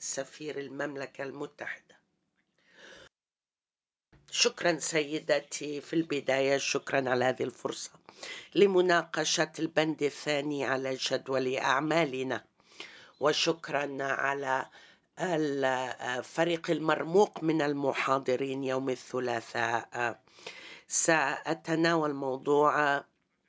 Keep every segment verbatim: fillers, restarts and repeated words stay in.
سفير المملكة المتحدة. شكرا سيدتي، في البداية شكرا على هذه الفرصة لمناقشة البند الثاني على جدول أعمالنا، وشكرا على الفريق المرموق من المحاضرين يوم الثلاثاء. سأتناول موضوع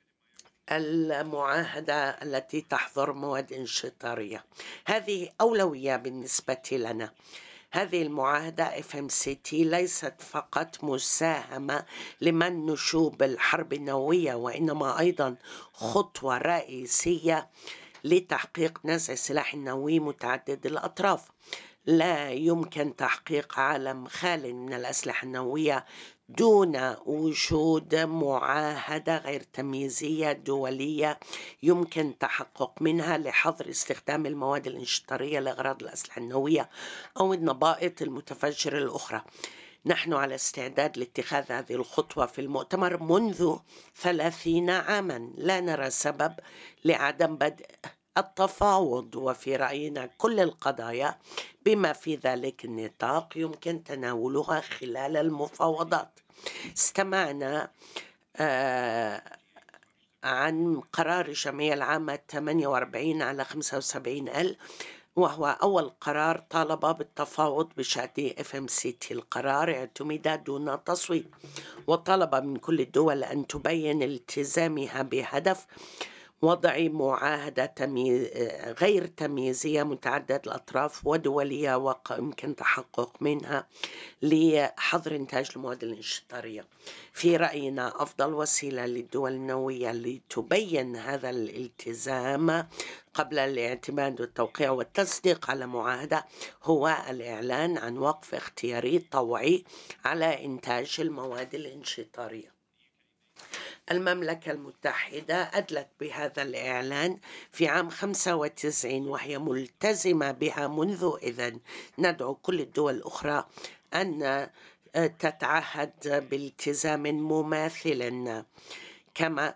المعاهدة التي تحظر مواد انشطارية. هذه أولوية بالنسبة لنا. هذه المعاهدة إف إم سي تي ليست فقط مساهمة لمن نشوب الحرب النووية، وإنما أيضا خطوة رئيسية لتحقيق نزع السلاح النووي متعدد الأطراف. لا يمكن تحقيق عالم خال من الأسلحة النووية دون وجود معاهدة غير تمييزية دولية يمكن تحقق منها لحظر استخدام المواد الانشطارية لأغراض الأسلحة النووية أو النبائط المتفجرة الأخرى. نحن على استعداد لاتخاذ هذه الخطوة في المؤتمر منذ ثلاثين عاما. لا نرى سبب لعدم بدء التفاوض، وفي رأينا كل القضايا بما في ذلك النطاق يمكن تناولها خلال المفاوضات. استمعنا آه عن قرار الجمعية العامة ثمانية وأربعين على خمسة وسبعين أل، وهو أول قرار طالب بالتفاوض بشأن إف إم سي تي. القرار اعتمد دون تصويت، وطلب من كل الدول أن تبين التزامها بهدف وضع معاهدة تمييز غير تمييزية متعددة الأطراف ودولية ويمكن تحقق منها لحظر إنتاج المواد الانشطارية. في رأينا أفضل وسيلة للدول النووية لتبين هذا الالتزام قبل الاعتماد والتوقيع والتصديق على معاهدة هو الإعلان عن وقف اختياري طوعي على إنتاج المواد الانشطارية. المملكة المتحدة أدلت بهذا الإعلان في عام خمسة وتسعين، وهي ملتزمة بها منذ إذن. ندعو كل الدول الأخرى أن تتعهد بالتزام مماثل، كما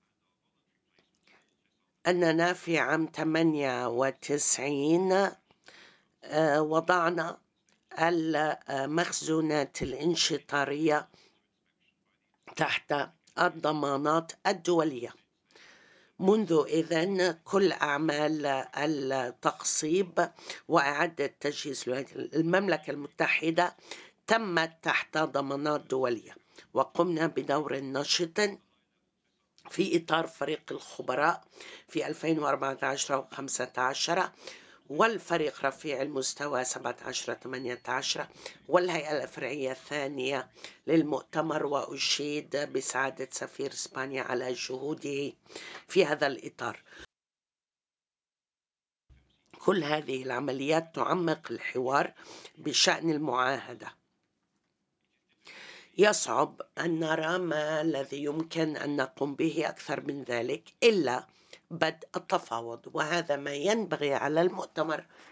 أننا في عام ثمانية وتسعين وضعنا المخزونات الانشطارية تحت الضمانات الدولية. منذ إذن كل أعمال التقصيب وإعادة تجهيز المملكة المتحدة تمت تحت ضمانات دولية، وقمنا بدور نشط في إطار فريق الخبراء في ألفين وأربعة عشر وخمسة عشر، والفريق رفيع المستوى سبعة عشر ثمانية عشر، والهيئة الفرعية الثانية للمؤتمر. وأشيد بسعادة سفير إسبانيا على جهوده في هذا الإطار. كل هذه العمليات تعمق الحوار بشأن المعاهدة. يصعب أن نرى ما الذي يمكن أن نقوم به أكثر من ذلك إلا بدء التفاوض، وهذا ما ينبغي على المؤتمر